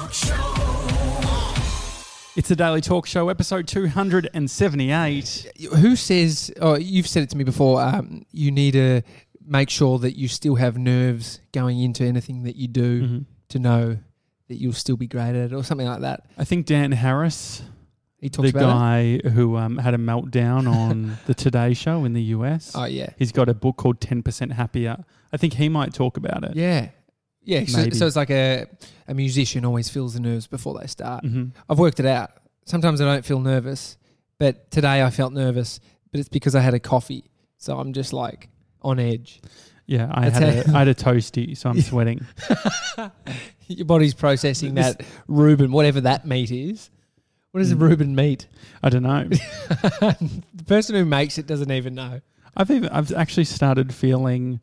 It's the Daily Talk Show, episode 278. Who says, you've said it to me before, you need to make sure that you still have nerves going into anything that you do to know that you'll still be great at it or something like that. I think Dan Harris, He talks the about guy who had a meltdown on the Today Show in the US. Oh, yeah. He's got a book called 10% Happier. I think he might talk about it. Yeah. Yeah, so Maybe. it's like a musician always feels the nerves before they start. Mm-hmm. I've worked it out. Sometimes I don't feel nervous, but today I felt nervous, but it's because I had a coffee. So I'm just like on edge. Yeah, I had a toasty, so I'm sweating. Your body's processing that Reuben, whatever that meat is. What is a Reuben meat? I don't know. The person who makes it doesn't even know. I've actually started feeling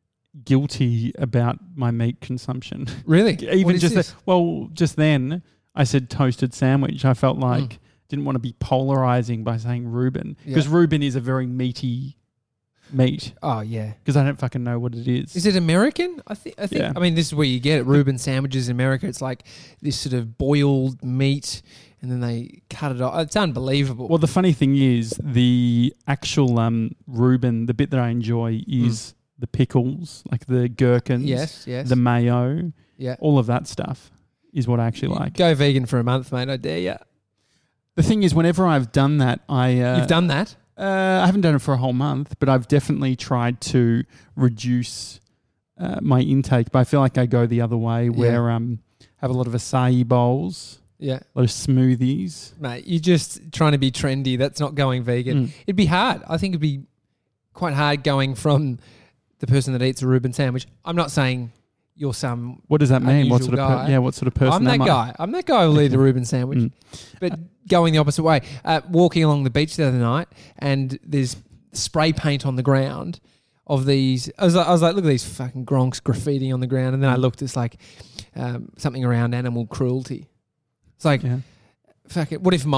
guilty about my meat consumption. Really? Even just then I said toasted sandwich. I felt like didn't want to be polarizing by saying Reuben because Reuben is a very meaty meat. Oh yeah, because I don't fucking know what it is. Is it American? I think. Yeah. I mean, this is where you get it. Reuben sandwiches in America. It's like this sort of boiled meat, and then they cut it off. It's unbelievable. Well, the funny thing is the actual Reuben. The bit that I enjoy is the pickles, like the gherkins. Yes. The mayo. Yeah. All of that stuff is what I actually like. Go vegan for a month, mate. I dare you. The thing is, whenever I've done that, You've done that? I haven't done it for a whole month, but I've definitely tried to reduce my intake. But I feel like I go the other way, where have a lot of acai bowls, a lot of smoothies. Mate, you're just trying to be trendy. That's not going vegan. It'd be hard. I think it'd be quite hard going from the person that eats a Reuben sandwich. I'm not saying you're some. What does that mean? What sort guy. of what sort of person? I'm that guy. I'm that guy who'll eat a Reuben sandwich. But going the opposite way, walking along the beach the other night, and there's spray paint on the ground of these. I was like, look at these fucking gronks graffiti on the ground, and then I looked. It's like something around animal cruelty. It's like, fuck it. What if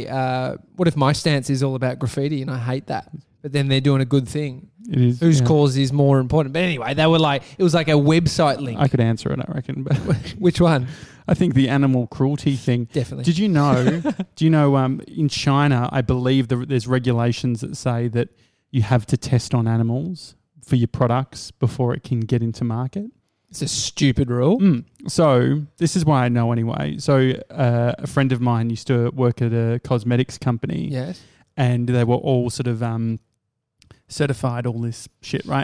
my stance is all about graffiti, and I hate that, but then they're doing a good thing. It is. Whose cause is more important? But anyway, they were like, it was like a website link. I could answer it, I reckon. But which one? I think the animal cruelty thing. Definitely. Did you know? In China, I believe there's regulations that say that you have to test on animals for your products before it can get into market. It's a stupid rule. So this is why I know anyway. So a friend of mine used to work at a cosmetics company. Yes. And they were all sort of certified, all this shit, right?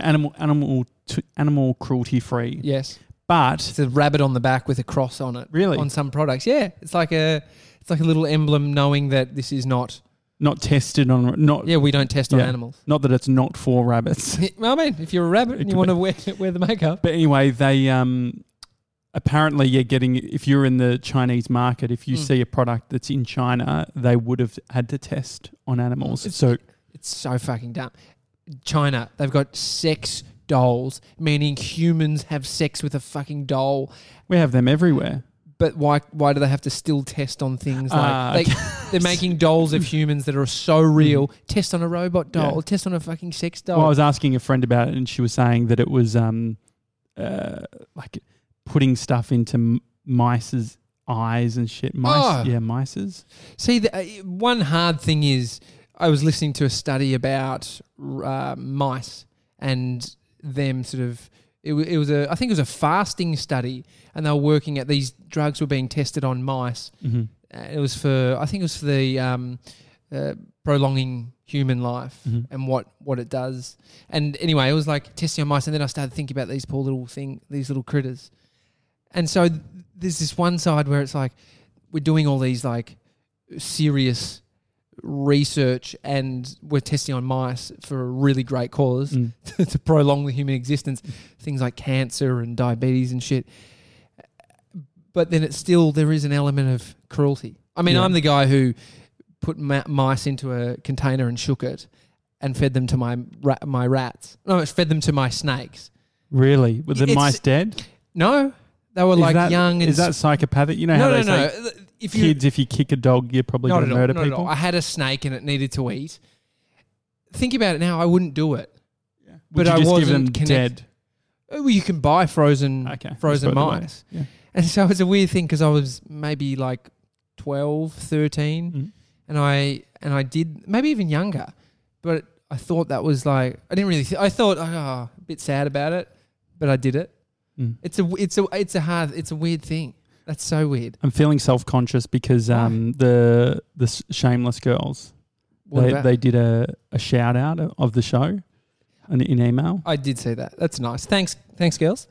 Animal cruelty free. Yes. But it's a rabbit on the back with a cross on it. Really? On some products. Yeah. It's like a little emblem knowing that this is not tested on we don't test on animals. Not that it's not for rabbits. Well, I mean, if you're a rabbit and you want to wear the makeup. But anyway, they apparently if you're in the Chinese market, if you see a product that's in China, they would have had to test on animals. It's so fucking dumb. China, they've got sex dolls, meaning humans have sex with a fucking doll. We have them everywhere. But why do they have to still test on things like they're making dolls of humans that are so real? Test on a robot doll. Test on a fucking sex doll. Well, I was asking a friend about it, and she was saying that it was like putting stuff into mice's eyes and shit. Mice's. See, one hard thing is I was listening to a study about mice and them sort of. I think it was a fasting study, and they were working at these drugs were being tested on mice. Mm-hmm. It was for the prolonging human life and what it does. And anyway, it was like testing on mice, and then I started thinking about these poor these little critters. And so there's this one side where it's like we're doing all these like serious research and we're testing on mice for a really great cause to prolong the human existence, things like cancer and diabetes and shit. But then there is an element of cruelty. I mean, I'm the guy who put mice into a container and shook it and fed them to my rats. No, I fed them to my snakes. Really? Were the mice dead? No. They were young. Is that psychopathic? You know how they say if you kick a dog, you're probably going to murder people? Not at all. I had a snake and it needed to eat. Think about it now. I wouldn't do it. Yeah. But I wasn't give them dead. Well, you can buy frozen mice. Yeah. And so it's a weird thing because I was maybe like 12, 13 and I did, maybe even younger, but I thought that was like, I didn't really, I thought, a bit sad about it, but I did it. It's a weird thing. That's so weird. I'm feeling self-conscious because the Shameless girls, they did a shout out of the show in email. I did see that. That's nice. Thanks girls.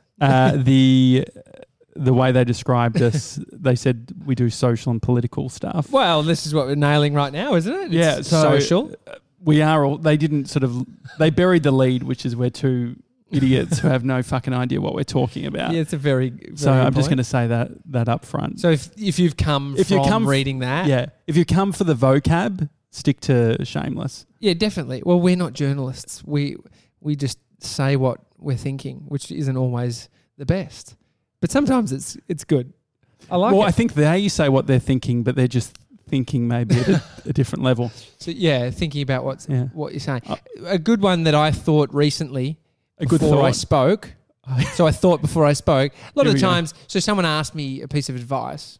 The way they described us, they said we do social and political stuff. Well, this is what we're nailing right now, isn't it? Yeah, it's social. We are all. They didn't they buried the lead, which is we're two idiots who have no fucking idea what we're talking about. Yeah, it's a very so I'm just going to say that up front. So if you've come from reading that, yeah, if you come for the vocab, stick to Shameless. Yeah, definitely. Well, we're not journalists. We just say what we're thinking, which isn't always the best. But sometimes it's good. I like it. Well, I think they say what they're thinking, but they're just thinking maybe at a different level. So, yeah, thinking about what you're saying. A good one that I thought recently before I spoke. So I thought before I spoke. A lot of the times, so someone asked me a piece of advice,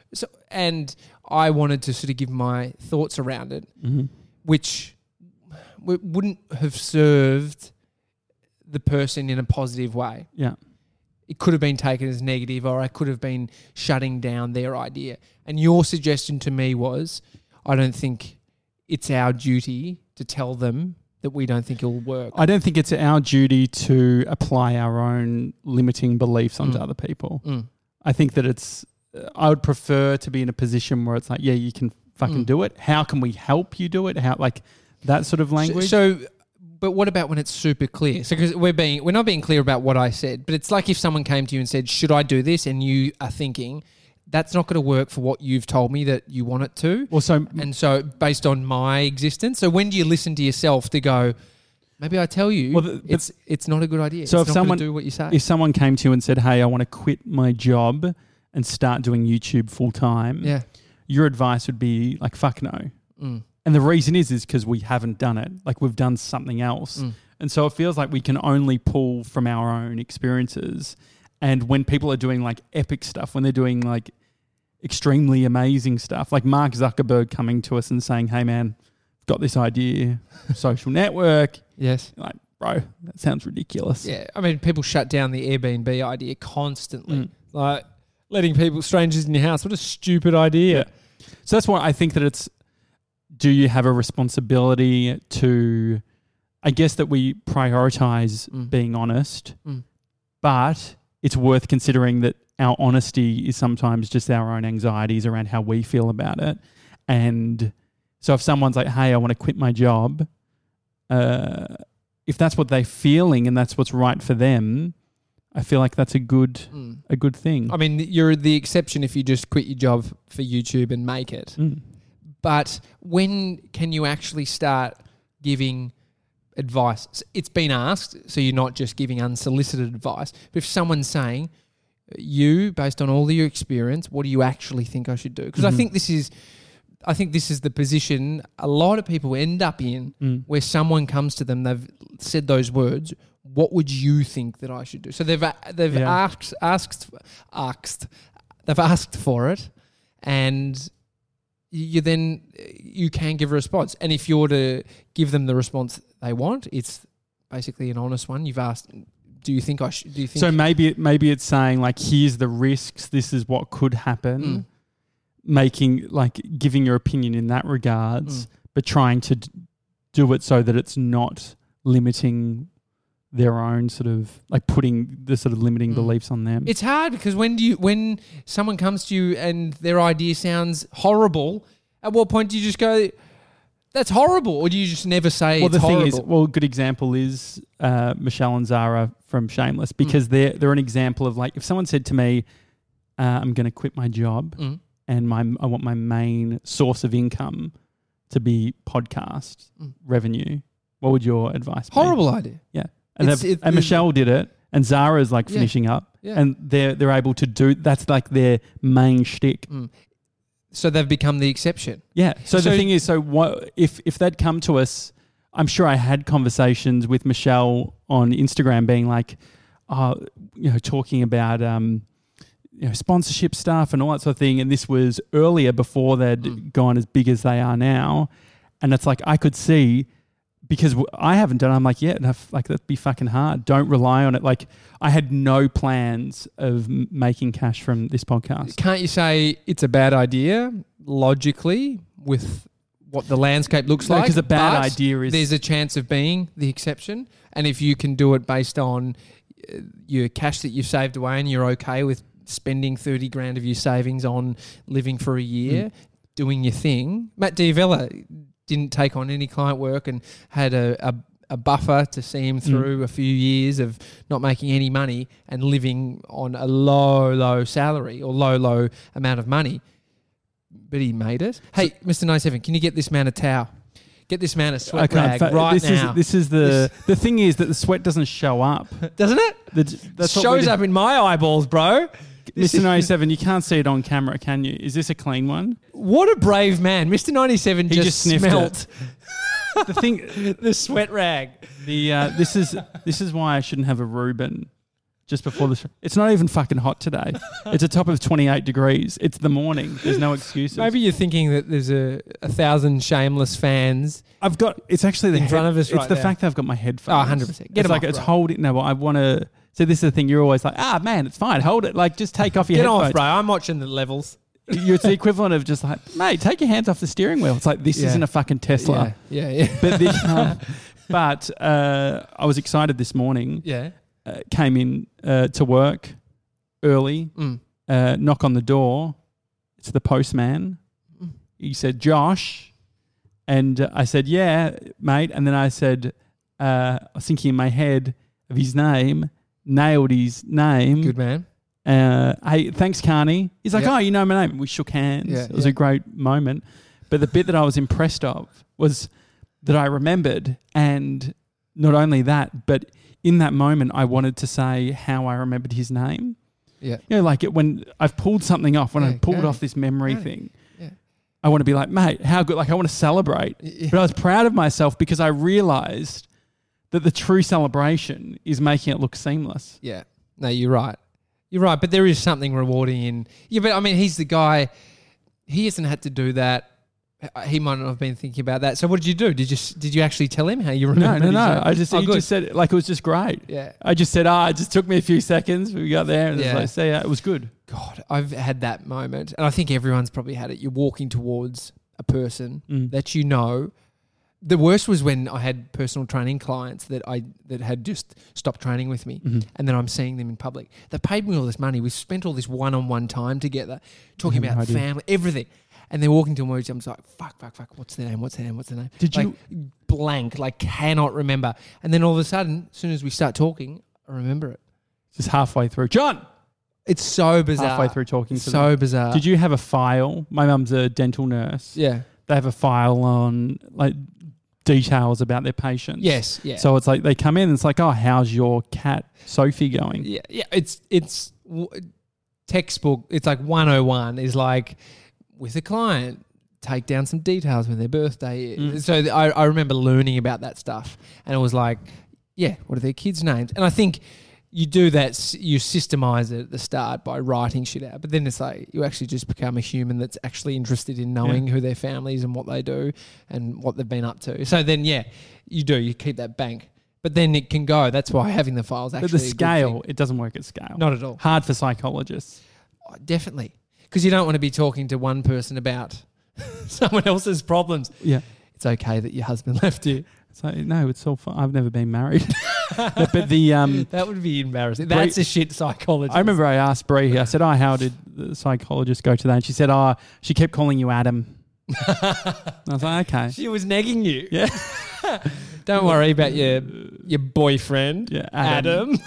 and I wanted to sort of give my thoughts around it, which wouldn't have served the person in a positive way. Yeah. It could have been taken as negative, or I could have been shutting down their idea. And your suggestion to me was, I don't think it's our duty to tell them that we don't think it'll work. I don't think it's our duty to apply our own limiting beliefs onto other people. I think that I would prefer to be in a position where it's like, yeah, you can fucking do it. How can we help you do it? How, like that sort of language. But what about when it's super clear? So because we're not being clear about what I said, but it's like if someone came to you and said, should I do this? And you are thinking, that's not going to work for what you've told me that you want it to. Well, so based on my existence. So when do you listen to yourself to go, maybe I tell you it's not a good idea. So it's if someone do what you say. If someone came to you and said, hey, I want to quit my job and start doing YouTube full time, your advice would be like, fuck no. And the reason is because we haven't done it. Like we've done something else. And so it feels like we can only pull from our own experiences. And when people are doing like epic stuff, when they're doing like extremely amazing stuff, like Mark Zuckerberg coming to us and saying, hey man, I've got this idea, social network. Yes. Like, bro, that sounds ridiculous. Yeah. I mean, people shut down the Airbnb idea constantly. Like letting strangers in your house. What a stupid idea. Yeah. So that's why I think that do you have a responsibility to, I guess that we prioritize being honest, but it's worth considering that our honesty is sometimes just our own anxieties around how we feel about it. And so if someone's like, hey, I want to quit my job, if that's what they're feeling and that's what's right for them, I feel like that's a good thing. I mean, you're the exception if you just quit your job for YouTube and make it. But when can you actually start giving advice? It's been asked, so you're not just giving unsolicited advice. But if someone's saying, you, based on all of your experience, what do you actually think I should do? Because I think this is the position a lot of people end up in, where someone comes to them, they've said those words. What would you think that I should do? So they've asked for it, and you can give a response. And if you're to give them the response they want, it's basically an honest one. You've asked, do you think I should? Do you think? So maybe it's saying like, here's the risks. This is what could happen. Giving your opinion in that regards, but trying to do it so that it's not limiting their own sort of like putting the sort of limiting beliefs on them. It's hard because when someone comes to you and their idea sounds horrible, at what point do you just go, that's horrible? Or do you just never say it's horrible? Thing is, a good example is Michelle and Zara from Shameless, because they're an example of like, if someone said to me, I'm going to quit my job and I want my main source of income to be podcast revenue, what would your advice be? Horrible idea. Yeah. And Michelle did it, and Zara's like finishing up, and they're able to do, that's like their main shtick. So they've become the exception. Yeah. So the thing is, what if they'd come to us? I'm sure I had conversations with Michelle on Instagram, being like, talking about sponsorship stuff and all that sort of thing. And this was earlier before they'd gone as big as they are now. And it's like I could see, because I haven't done it, I'm like, yeah, that'd be fucking hard. Don't rely on it. Like I had no plans of making cash from this podcast. Can't you say it's a bad idea logically with what the landscape looks like? Because a bad idea is... There's a chance of being the exception. And if you can do it based on your cash that you've saved away and you're okay with spending 30 grand of your savings on living for a year, doing your thing. Matt D'Avella didn't take on any client work and had a buffer to see him through a few years of not making any money and living on a low salary or low amount of money. But he made it. Hey, Mr. 97, can you get this man a towel? Get this man a sweat rag right now. This is the thing is that the sweat doesn't show up. Doesn't it? It shows up in my eyeballs, bro. Mr. 97, you can't see it on camera, can you? Is this a clean one? What a brave man. Mr. 97 just smelt the sweat rag. This is why I shouldn't have a Reuben just before the show. It's not even fucking hot today. It's a top of 28 degrees. It's the morning. There's no excuses. Maybe you're thinking that there's a 1,000 shameless fans. It's actually in front of us right It's the there. fact that I've got my headphones. Oh, 100%. It's like it's holding. No, I want to. So this is the thing. You're always like, man, it's fine. Hold it. Like, just take off your headphones. Get off, bro. I'm watching the levels. It's the equivalent of just like, mate, take your hands off the steering wheel. It's like, this isn't a fucking Tesla. Yeah. But I was excited this morning. Yeah. Came in to work early, knock on the door. It's the postman. He said, Josh. And I said, yeah, mate. And then I said, I was thinking in my head of his name, nailed his name. Good man. Hey, thanks, Carney. He's like, oh, you know my name. We shook hands. It was a great moment. But the bit that I was impressed of was that I remembered. And not only that, but in that moment, I wanted to say how I remembered his name. Yeah. Like when I've pulled something off, when I pulled off this memory thing, I want to be like, mate, how good. Like I want to celebrate. Yeah. But I was proud of myself because I realized that the true celebration is making it look seamless. Yeah. No, you're right. You're right. But there is something rewarding in... Yeah, but I mean, he's the guy... He hasn't had to do that. He might not have been thinking about that. So what did you do? Did you actually tell him how you remember? No. I just just said it like it was just great. Yeah. I just said, it just took me a few seconds. We got there and it was good. God, I've had that moment, and I think everyone's probably had it. You're walking towards a person that you know. The worst was when I had personal training clients that had just stopped training with me, and then I'm seeing them in public. They paid me all this money. We spent all this one-on-one time together, talking about family, everything. And they're walking to a I'm just like, fuck, what's their name? Did you... Blank, like cannot remember. And then all of a sudden, as soon as we start talking, I remember it. Just halfway through. John! It's so bizarre. Halfway through talking to them. So bizarre. Did you have a file? My mum's a dental nurse. Yeah. They have a file on like details about their patients. Yes, yeah. So it's like they come in and it's like, oh, how's your cat Sophie going? Yeah. It's textbook. It's like 101 is like... with a client, take down some details when their birthday is. So I remember learning about that stuff, and it was like, what are their kids' names? And I think you do that, you systemize it at the start by writing shit out, but then it's like you actually just become a human that's actually interested in knowing who their family is and what they do and what they've been up to. So then, you keep that bank. But then it can go. That's why having the files actually... But the scale, it doesn't work at scale. Not at all. Hard for psychologists. Oh, definitely. Because you don't want to be talking to one person about someone else's problems. Yeah. It's okay that your husband left you. It's like, no, it's all fine. I've never been married. But that would be embarrassing. That's a shit psychologist. I remember I asked Brie, I said, how did the psychologist go to that? And she said, she kept calling you Adam. I was like, okay. She was negging you. Yeah. Don't worry about your boyfriend, Adam.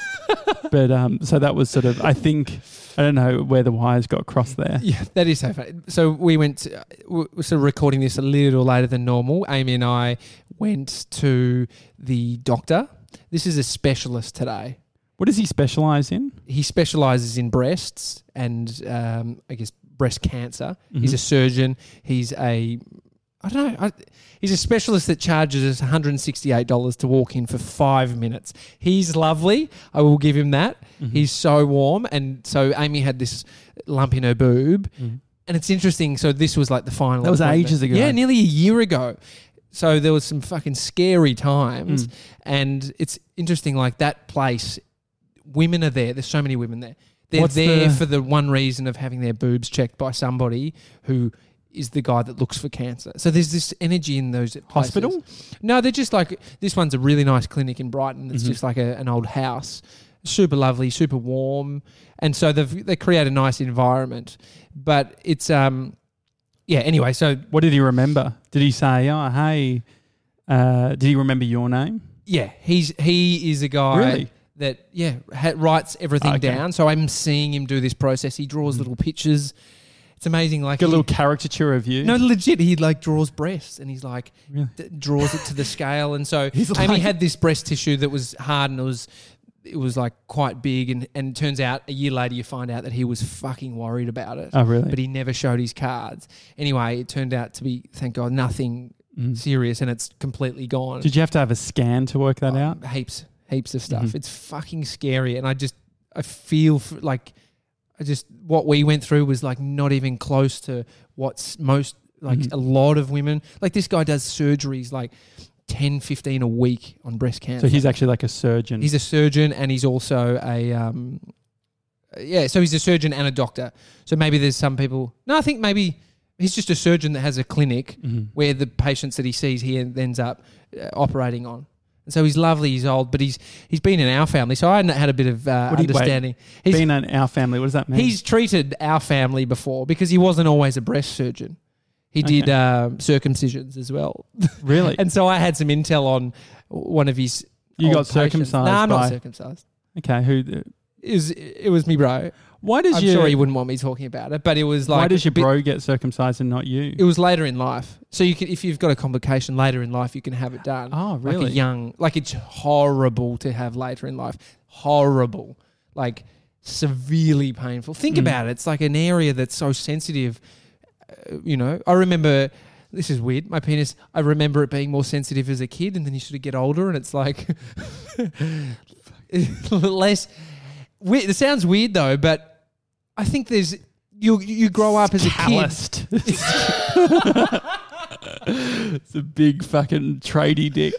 But so that was sort of, I think... I don't know where the wires got crossed there. Yeah, that is so funny. So we're sort of recording this a little later than normal. Amy and I went to the doctor. This is a specialist today. What does he specialise in? He specialises in breasts and I guess breast cancer. He's a surgeon. He's a I don't know. He's a specialist that charges us $168 to walk in for 5 minutes. He's lovely. I will give him that. Mm-hmm. He's so warm. And so Amy had this lump in her boob. Mm-hmm. And it's interesting. So this was like the final. That was ages ago. Yeah, nearly a year ago. So there was some fucking scary times. And it's interesting, like that place, women are there. There's so many women there. They're there for the one reason of having their boobs checked by somebody who is the guy that looks for cancer. So there's this energy in those places. Hospital? No, they're just like, this one's a really nice clinic in Brighton. It's just like an old house. Super lovely, super warm. And so they create a nice environment. But it's, anyway, so. What did he remember? Did he say, oh, hey, did he remember your name? Yeah, he is a guy. Really? That, writes everything down. So I'm seeing him do this process. He draws little pictures. It's amazing. Like a little caricature of you. No, legit. He like draws breasts and he's like draws it to the scale. And so Amy had this breast tissue that was hard and it was like quite big. And turns out a year later you find out that he was fucking worried about it. Oh, really? But he never showed his cards. Anyway, it turned out to be, thank God, nothing serious and it's completely gone. Did you have to have a scan to work that out? Heaps of stuff. Mm-hmm. It's fucking scary. And I feel what we went through was like not even close to what's most, like a lot of women. Like this guy does surgeries like 10, 15 a week on breast cancer. So he's actually like a surgeon. He's a surgeon and he's also so he's a surgeon and a doctor. So maybe there's some people, no, I think maybe he's just a surgeon that has a clinic where the patients that he sees he ends up operating on. And so he's lovely, he's old, but he's been in our family. So I had a bit of understanding. He's been in our family, what does that mean? He's treated our family before because he wasn't always a breast surgeon. He did circumcisions as well. Really? And so I had some intel on one of his You got circumcised? No, I'm not circumcised. Okay, who? It was me bro. Why does I'm sure he wouldn't want me talking about it, but it was like... Why does your bro get circumcised and not you? It was later in life. So you can, if you've got a complication later in life, you can have it done. Oh, really? Like it's horrible to have later in life. Horrible. Like severely painful. Think about it. It's like an area that's so sensitive. I remember... This is weird. My penis, I remember it being more sensitive as a kid and then you sort of get older and it's like... less... It sounds weird though, but I think there's you grow up as a kid. It's a big fucking tradie dick.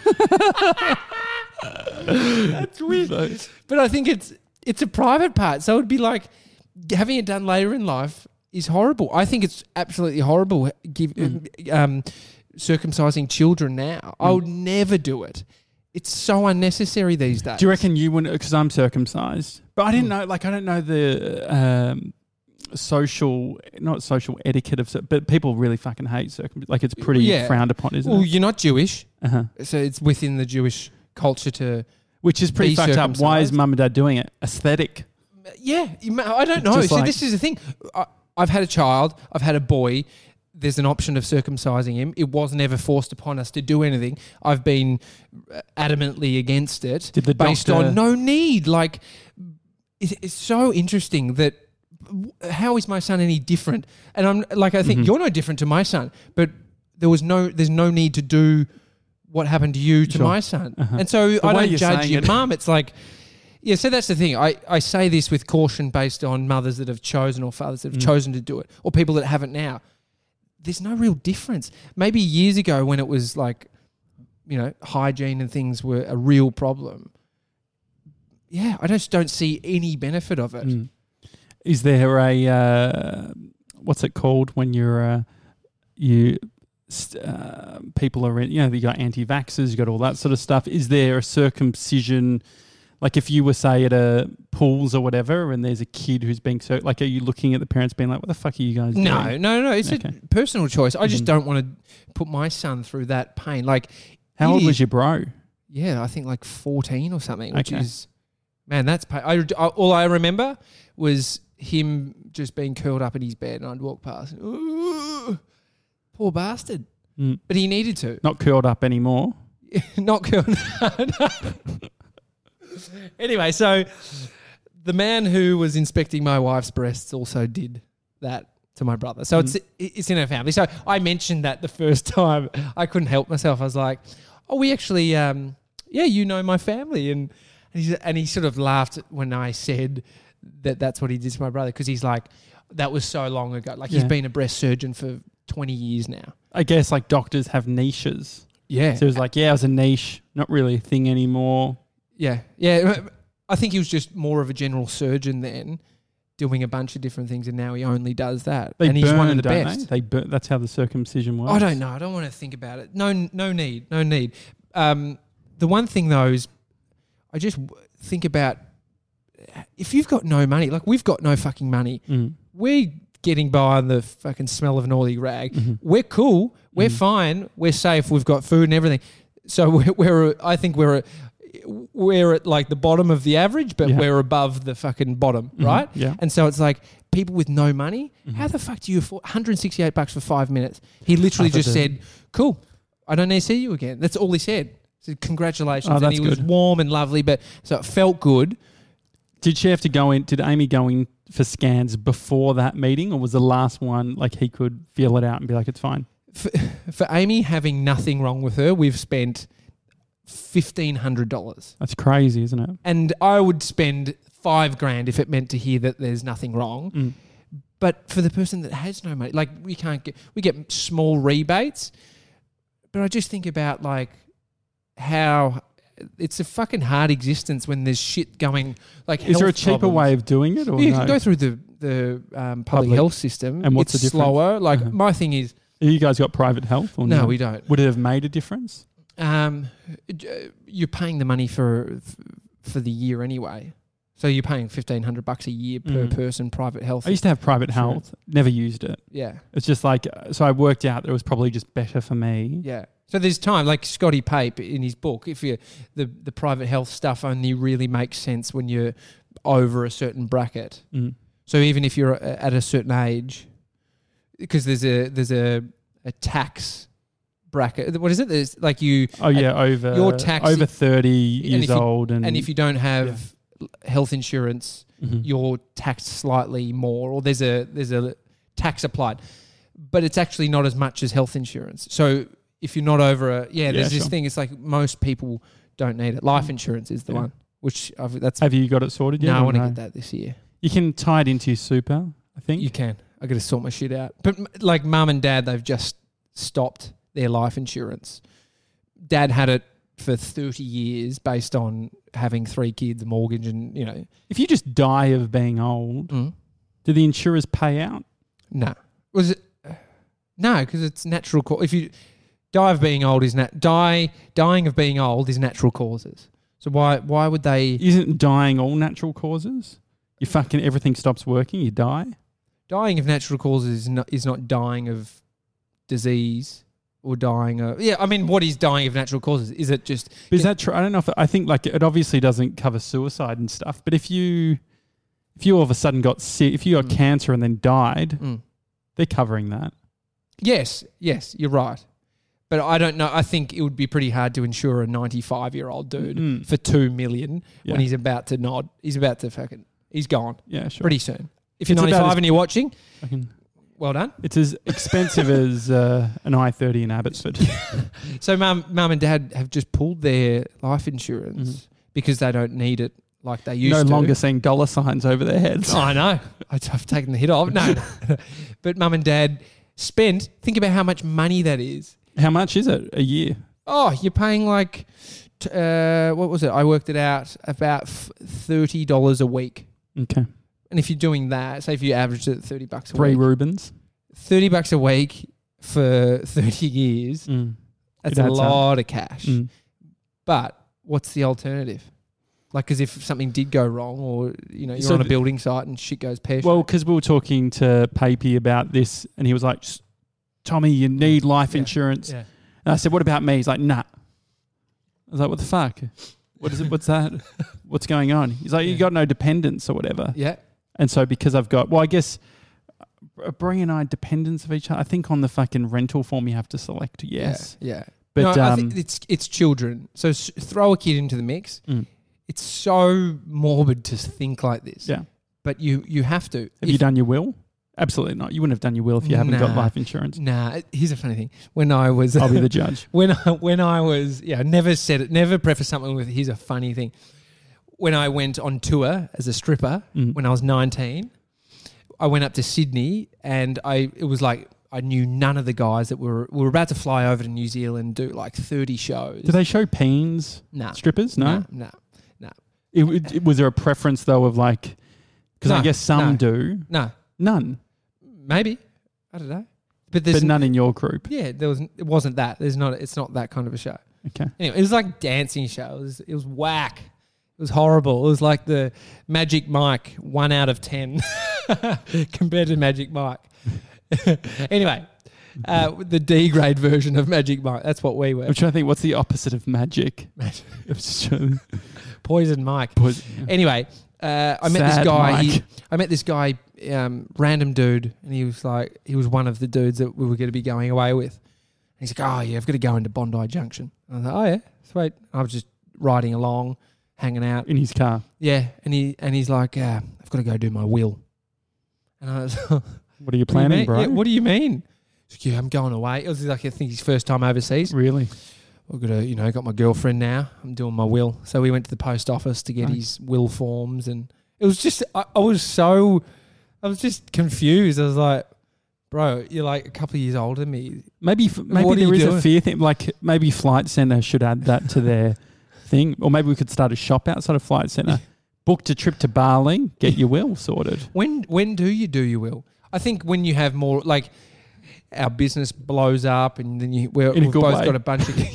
That's weird. But I think it's a private part. So it'd be like having it done later in life is horrible. I think it's absolutely horrible circumcising children now. I would never do it. It's so unnecessary these days. Do you reckon you wouldn't? Because I'm circumcised, but I didn't know. Like, I don't know the not social etiquette of, but people really fucking hate circumcision. Like, it's pretty frowned upon, isn't it? Well, you're not Jewish, so it's within the Jewish culture to, which is pretty fucked up. Why is mum and dad doing it? Aesthetic. Yeah, I don't know. So this is the thing. I've had a child. I've had a boy. There's an option of circumcising him. It was never forced upon us to do anything. I've been adamantly against it based on no need. Like, it's so interesting that how is my son any different? And I'm like, I think you're no different to my son, but there's no need to do what happened to you to my son. And so I don't judge your mum. It's like, yeah, so that's the thing. I say this with caution based on mothers that have chosen or fathers that have chosen to do it or people that haven't now. There's no real difference. Maybe years ago when it was like, hygiene and things were a real problem. Yeah, I just don't see any benefit of it. Is there a, what's it called when you're, people are in, you got anti-vaxxers, you got all that sort of stuff. Is there a circumcision, like if you were, say, at a pools or whatever and there's a kid who's being, are you looking at the parents being like, what the fuck are you guys doing? No. It's a personal choice. I just don't want to put my son through that pain. Like, how old was your bro? Yeah, I think like 14 or something, which is, man, that's pain. All I remember was him just being curled up in his bed and I'd walk past. Ooh, poor bastard. But he needed to. Not curled up anymore. Not curled up. Anyway, so the man who was inspecting my wife's breasts also did that. to my brother. So it's in our family. So I mentioned that the first time. I couldn't help myself. I was like, oh, we actually, you know my family. And he sort of laughed when I said that's what he did to my brother, because he's like, that was so long ago. Like he's been a breast surgeon for 20 years now. I guess like doctors have niches. Yeah. So it was like, it was a niche, not really a thing anymore. Yeah. Yeah. I think he was just more of a general surgeon then, doing a bunch of different things, and now he only does that. They and he's one of the best. They burn. That's how the circumcision works. I don't know. I don't want to think about it. No need. The one thing though is, I just think about, if you've got no money, like we've got no fucking money, we're getting by on the fucking smell of an oily rag. Mm-hmm. We're cool. We're fine. We're safe. We've got food and everything. So I think we're at like the bottom of the average, but we're above the fucking bottom, right? Yeah. And so it's like, people with no money, how the fuck do you afford $168 for 5 minutes? He literally just said, cool, I don't need to see you again. That's all he said. He said, congratulations. Oh, and he was warm and lovely, but so it felt good. Did she have to go in? Did Amy go in for scans before that meeting, or was the last one like he could feel it out and be like, it's fine? For Amy having nothing wrong with her, we've spent $1,500. That's crazy, isn't it? And I would spend $5,000 if it meant to hear that there's nothing wrong. But for the person that has no money, like we get small rebates. But I just think about like how it's a fucking hard existence when there's shit going. Like, is there a cheaper way of doing it? Or you can go through the public health system. And what's the difference? Slower. Like my thing is, you guys got private health or no? We don't. Would it have made a difference? You're paying the money for the year anyway. So you're paying $1,500 a year per person, private health. I used to have private health, never used it. Yeah. It's just like, so I worked out that it was probably just better for me. Yeah. So there's time, like Scotty Pape in his book, if the private health stuff only really makes sense when you're over a certain bracket. So even if you're at a certain age, because there's a tax bracket. What is it? There's like you. Oh yeah, over your tax over 30 years old, and if you don't have health insurance, you're taxed slightly more, or there's a tax applied, but it's actually not as much as health insurance. So if you're not over there's this thing. It's like most people don't need it. Life insurance is the one. Which have you got it sorted yet? No, I want to get that this year. You can tie it into your super, I think. You can. I got to sort my shit out. But like mum and dad, they've just stopped their life insurance. Dad had it for 30 years based on having 3 kids, a mortgage, and If you just die of being old, do the insurers pay out? No. Was it? No, because it's natural. If you die of being old dying of being old is natural causes. So why would they? Isn't dying all natural causes? You fucking everything stops working, you die. Dying of natural causes is not dying of disease or dying of I mean, what is dying of natural causes? Is it just? Is that true? I don't know I think like it obviously doesn't cover suicide and stuff. But if you all of a sudden got sick, if you got cancer and then died, they're covering that. Yes, you're right. But I don't know. I think it would be pretty hard to insure a 95-year-old dude for $2 million when he's about to nod. He's about to fucking. He's gone. Yeah, sure. Pretty soon. If you're 95 and you're watching, well done. It's as expensive as an I-30 in Abbotsford. So mum and dad have just pulled their life insurance because they don't need it like they used to. No longer seeing dollar signs over their heads. I know. I've taken the hit off. No. But mum and dad spent, think about how much money that is. How much is it a year? Oh, you're paying like, what was it? I worked it out, about $30 a week. Okay. And if you're doing that, say if you averaged it $30 a week. 3 Rubens. $30 a week for 30 years, that's a lot of cash. But what's the alternative? Like, because if something did go wrong or, you're on a building site and shit goes pear-shaped. Well, because we were talking to Papey about this and he was like, Tommy, you need life insurance. Yeah. And I said, what about me? He's like, nah. I was like, what the fuck? What is it? What's that? What's going on? He's like, you got no dependents or whatever. Yeah. And so because I've got, I guess Brie and I dependents of each other. I think on the fucking rental form you have to select yes. Yeah. But no, I think it's children. So throw a kid into the mix. It's so morbid to think like this. Yeah. But you have to. Have you done your will? Absolutely not. You wouldn't have done your will if you haven't got life insurance. Nah. Here's a funny thing. When I was... I'll be the judge. When I was... Yeah, I never said it. Never preface something with, here's a funny thing. When I went on tour as a stripper when I was 19, I went up to Sydney and it was like I knew none of the guys that were about to fly over to New Zealand and do like 30 shows. Do they show peens? Nah. Strippers? No? No. Was there a preference though of like... Because I guess some do. No. None? Maybe. I don't know. But none in your group? Yeah, it wasn't that. It's not that kind of a show. Okay. Anyway, it was like a dancing show. It was whack. It was horrible. It was like the Magic Mike 1 out of 10 compared to Magic Mike. Anyway, the D grade version of Magic Mike. That's what we were. I'm trying to think, what's the opposite of magic? Poison Mike. Anyway, I met this guy, random dude, and he was one of the dudes that we were going to be going away with. And he's like, oh yeah, I've got to go into Bondi Junction. And I was like, oh yeah, sweet. I was just riding along, hanging out in his car. Yeah, and he's like, I've got to go do my will. And I was what are you planning, bro? Yeah, what do you mean? He's like, yeah, I'm going away. It was like, I think his first time overseas. Really? I've got got my girlfriend now. I'm doing my will. So we went to the post office to get his will forms, and it was just, I was just confused. I was like, bro, you're like a couple of years older than me. Maybe there is a fear thing. Like maybe Flight Centre should add that to their thing, or maybe we could start a shop outside of Flight Centre. Booked a trip to Bali, get your will sorted. When do you do your will? I think when you have more, like our business blows up, and then we've both got a bunch of.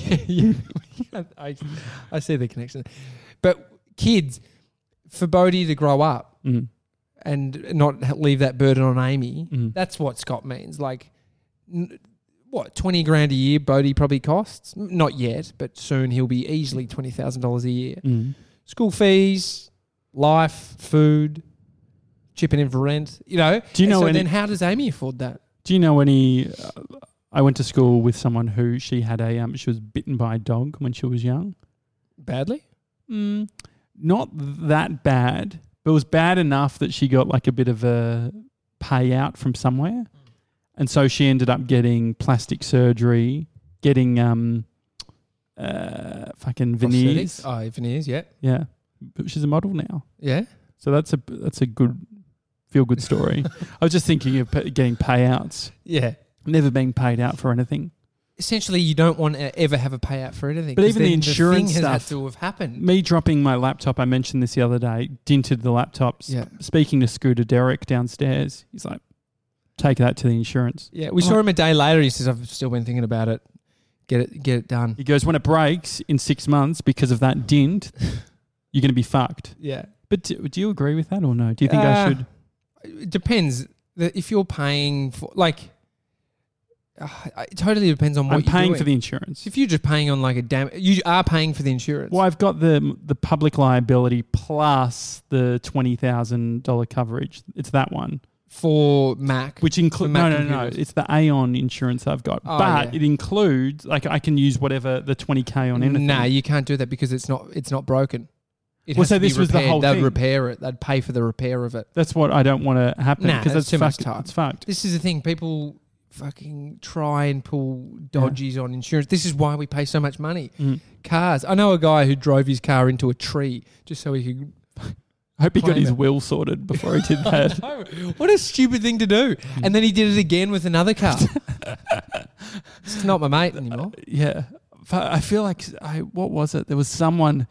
I see the connection, but kids, for Bodhi to grow up. And not leave that burden on Amy. That's what Scott means. Like, what, 20 grand a year Bodhi probably costs? Not yet, but soon he'll be easily $20,000 a year. School fees, life, food, chipping in for rent. Do you know? Then how does Amy afford that? Do you know any? I went to school with someone who she had she was bitten by a dog when she was young. Badly? Not that bad. But it was bad enough that she got like a bit of a payout from somewhere. And so she ended up getting plastic surgery, getting fucking veneers. Oh, veneers, yeah. Yeah. But she's a model now. Yeah. So that's a good, feel-good story. I was just thinking of getting payouts. Yeah. Never being paid out for anything. Essentially, you don't want to ever have a payout for anything. But even the insurance stuff stuff has to have happened. Me dropping my laptop, I mentioned this the other day, dinted the laptops. Yeah. Speaking to Scooter Derek downstairs, he's like, take that to the insurance. Yeah, we saw him a day later. He says, I've still been thinking about it. Get it done. He goes, when it breaks in 6 months because of that dint, you're going to be fucked. Yeah. But do you agree with that or no? Do you think I should? It depends. If you're paying for, like... it totally depends on what I'm paying for the insurance. If you're just paying on like you are paying for the insurance. Well, I've got the public liability plus the $20,000 coverage. It's that one for Mac, which includes no. It's the Aon insurance I've got, but it includes like I can use whatever the $20K on anything. Nah, you can't do that because it's not broken. So this was the whole thing. They'd repair it. They'd pay for the repair of it. That's what I don't want to happen because that's too much time. It's fucked. This is the thing. People fucking try and pull dodgies on insurance. This is why we pay so much money. Cars. I know a guy who drove his car into a tree just so he could... I hope he got his will sorted before he did that. What a stupid thing to do. And then he did it again with another car. It's not my mate anymore. Yeah. I feel like... what was it? There was someone...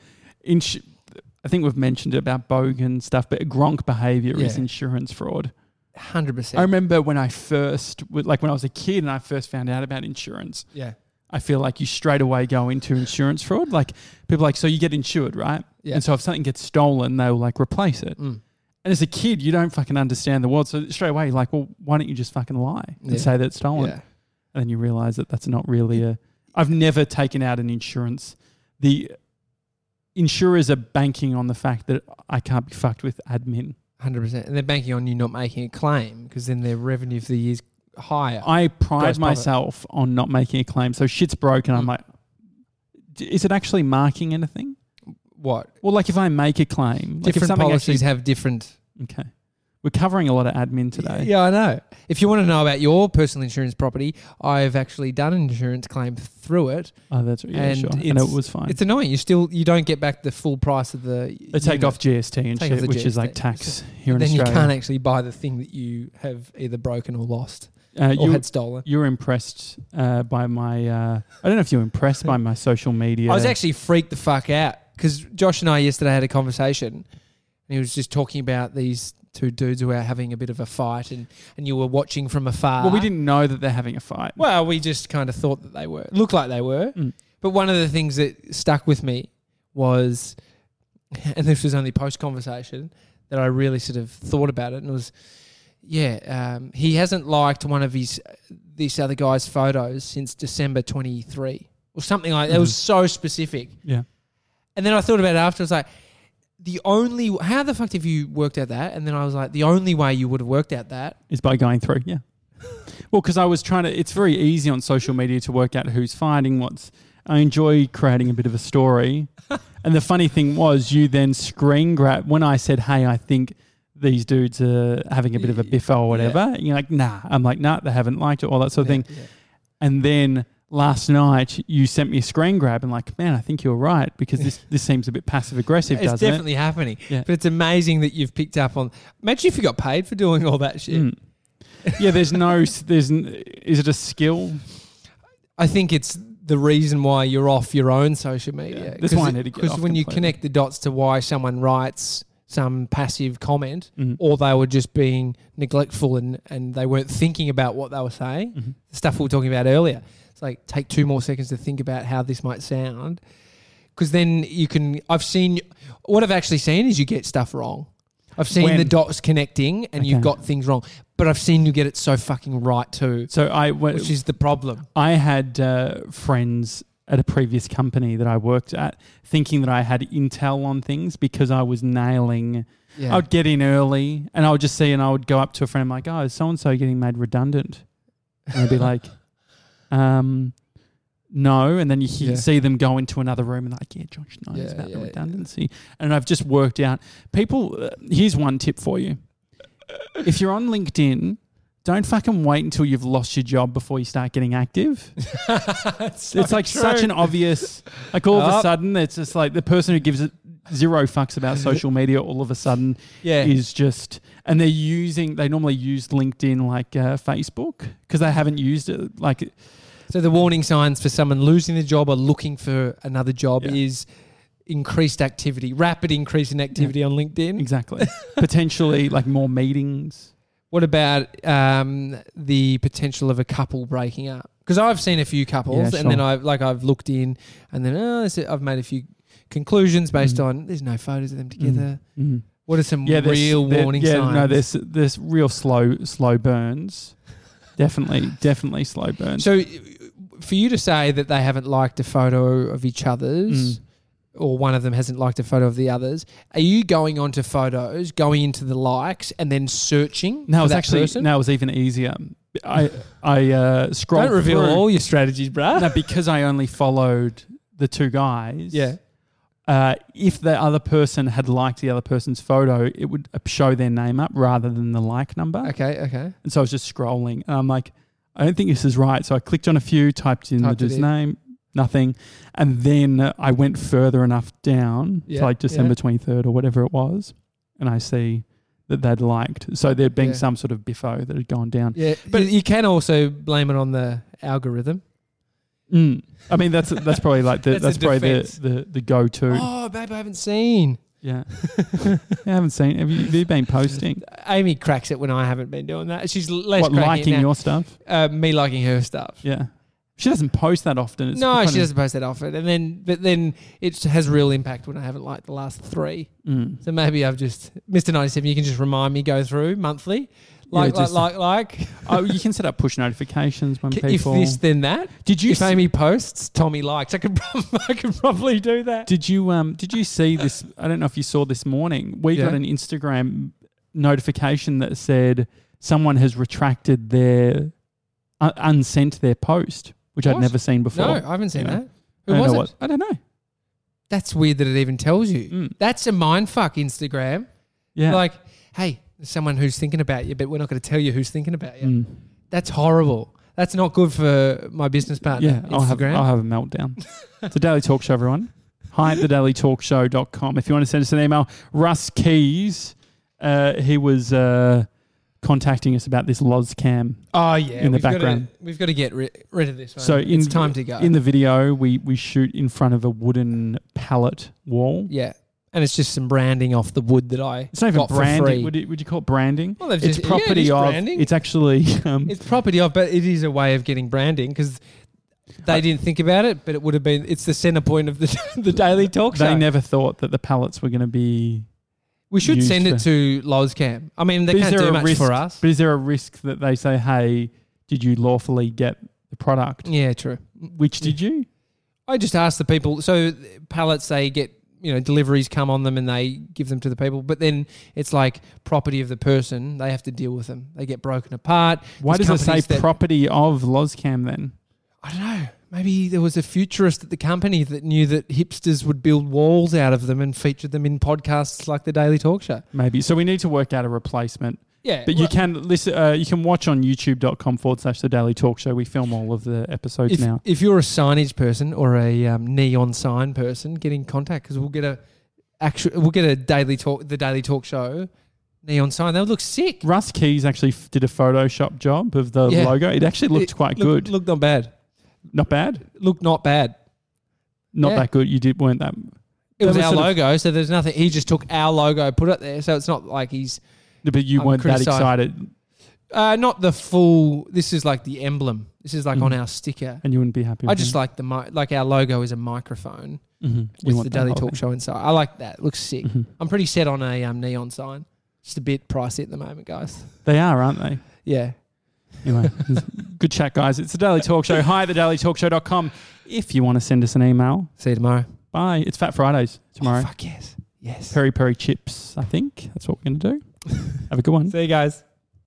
I think we've mentioned it about Bogan stuff, but Gronk behaviour is insurance fraud. 100%. I remember when I was a kid and I first found out about insurance. Yeah. I feel like you straight away go into insurance fraud. Like people are like, so you get insured, right? Yeah. And so if something gets stolen, they'll like replace it. And as a kid, you don't fucking understand the world. So straight away you're like, well, why don't you just fucking lie and say that it's stolen? Yeah. And then you realize that that's not really I've never taken out an insurance. The insurers are banking on the fact that I can't be fucked with admin. 100%. And they're banking on you not making a claim because then their revenue for the year's higher. I pride myself on not making a claim. So shit's broken. I'm like, is it actually marking anything? What? Well, like if I make a claim. Different like if policies have different... Okay. We're covering a lot of admin today. Yeah, I know. If you want to know about your personal insurance property, I've actually done an insurance claim through it. Oh, that's right. Yeah, sure. And it was fine. It's annoying. You don't get back the full price of the... They take off GST and shit, which is like tax here in Australia. Then you can't actually buy the thing that you have either broken or lost or had stolen. You were impressed by my... I don't know if you were impressed by my social media. I was actually freaked the fuck out because Josh and I yesterday had a conversation and he was just talking about these... two dudes who were having a bit of a fight and you were watching from afar. Well, we didn't know that they're having a fight. Well, we just kind of thought that they were. Looked like they were. Mm. But one of the things that stuck with me was, and this was only post-conversation, that I really sort of thought about it and it was, he hasn't liked one of this other guy's photos since December 23 or something like that. It was so specific. Yeah. And then I thought about it after. I was like, how the fuck have you worked out that? And then I was like, the only way you would have worked out that is by going through, yeah. Well, because I was trying to, it's very easy on social media to work out who's fighting, I enjoy creating a bit of a story. And the funny thing was you then screen grab, when I said, hey, I think these dudes are having a bit of a biffo or whatever, and you're like, nah. I'm like, nah, they haven't liked it, all that sort of thing. Yeah. And then last night, you sent me a screen grab and like, man, I think you're right because this seems a bit passive aggressive, doesn't it? It's definitely happening. Yeah. But it's amazing that you've picked up on... Imagine if you got paid for doing all that shit. Mm. Yeah, is it a skill? I think it's the reason why you're off your own social media. Yeah. That's why I need to get off Because when you connect the dots to why someone writes some passive comment or they were just being neglectful and they weren't thinking about what they were saying, the stuff we were talking about earlier. Like take 2 more seconds to think about how this might sound, because then you can. What I've actually seen is you get stuff wrong. I've seen the dots connecting and you've got things wrong, but I've seen you get it so fucking right too. Which is the problem. I had friends at a previous company that I worked at thinking that I had intel on things because I was nailing. Yeah. I would get in early and I would just see, and I would go up to a friend like, "Oh, is so and so getting made redundant?" And I'd be like. No, and then you see them go into another room and like, Josh knows about the redundancy. And I've just worked out, people, here's one tip for you. If you're on LinkedIn, don't fucking wait until you've lost your job before you start getting active. It's like true. Such an obvious, like all of a sudden, it's just like the person who gives it 0 fucks about social media all of a sudden is just, and they normally use LinkedIn like Facebook because they haven't used it like. So the warning signs for someone losing the job or looking for another job is increased activity, rapid increase in activity on LinkedIn. Exactly. Potentially like more meetings. What about the potential of a couple breaking up? Because I've seen a few couples and then I've looked in and then I've made a few conclusions based on there's no photos of them together. Mm-hmm. What are some real warning signs? No, there's real slow burns. Definitely slow burns. So for you to say that they haven't liked a photo of each other's or one of them hasn't liked a photo of the others, are you going onto photos, going into the likes and then searching for that person? No, it was even easier. I scrolled Don't reveal all your strategies, bruh. No, because I only followed the 2 guys. Yeah. If the other person had liked the other person's photo, it would show their name up rather than the like number. Okay. And so I was just scrolling. And I'm like, I don't think this is right. So I clicked on a few, typed in the dude's name, nothing. And then I went further enough down to like December 23rd or whatever it was. And I see that they'd liked. So there'd been some sort of biffo that had gone down. Yeah, but you can also blame it on the algorithm. I mean, that's probably like that's probably the go-to. Oh, babe, I haven't seen. Yeah. I haven't seen. Have you been posting? Amy cracks it when I haven't been doing that. She's less liking your stuff? Me liking her stuff. Yeah. She doesn't post that often. She doesn't post that often. But then it has real impact when I haven't liked the last 3. So maybe I've just... Mr. 97, you can just remind me, go through monthly. Like. Oh, you can set up push notifications when people... If this, then that. If Amy posts, Tommy likes. I could probably do that. Did you see this? I don't know if you saw this morning. We got an Instagram notification that said someone has retracted their... unsent their post, which I'd never seen before. No, I haven't seen that. Who was it? I don't know. That's weird that it even tells you. That's a mindfuck, Instagram. Yeah. Like, hey... someone who's thinking about you, but we're not going to tell you who's thinking about you. That's horrible. That's not good for my business partner. Yeah, Instagram. I'll have a meltdown. It's a Daily Talk Show, everyone. Hi at thedailytalkshow.com. If you want to send us an email, Russ Keys, he was contacting us about this Lozcam. Oh, yeah. In the background. We've got to get rid of this one. So it's time to go. In the video, we shoot in front of a wooden pallet wall. Yeah. And it's just some branding off the wood that I It's not even got branding. for free. Would you call it branding? Well, it's property of. Branding. It's actually. It's property of, but it is a way of getting branding because they didn't think about it, but it would have been. It's the center point of the Daily Talk Show. They never thought that the pallets were going to be. We should send it to Lozcam. I mean, they can't do much for us. But is there a risk that they say, "Hey, did you lawfully get the product?" Yeah, true. Which did you? I just asked the people. So pallets, they get. Deliveries come on them and they give them to the people. But then it's like property of the person. They have to deal with them. They get broken apart. Why does it say property of Lozcam then? I don't know. Maybe there was a futurist at the company that knew that hipsters would build walls out of them and feature them in podcasts like the Daily Talk Show. Maybe. So we need to work out a replacement. Yeah. But you can listen. You can watch on youtube.com/The Daily Talk Show. We film all of the episodes now. If you're a signage person or a neon sign person, get in contact because we'll get a Daily Talk, the Daily Talk Show neon sign. That would look sick. Russ Keys actually did a Photoshop job of the logo. It actually looked quite good. Looked not bad. Not bad? Looked not bad. Not that good. You weren't that. It was our logo, so there's nothing. He just took our logo, put it there, so it's not like he's. But you weren't that excited. Not the full. This is like the emblem. This is like on our sticker. And you wouldn't be happy with I just like like our logo is a microphone with the Daily Talk Show inside. I like that. It looks sick. I'm pretty set on a neon sign. Just a bit pricey at the moment, guys. They are, aren't they? Yeah. Anyway, good chat, guys. It's the Daily Talk Show. Hi at thedailytalkshow.com if you want to send us an email. See you tomorrow. Bye. It's Fat Fridays tomorrow. Oh, fuck yes. Yes. Peri Peri chips, I think. That's what we're going to do. Have a good one. See you guys.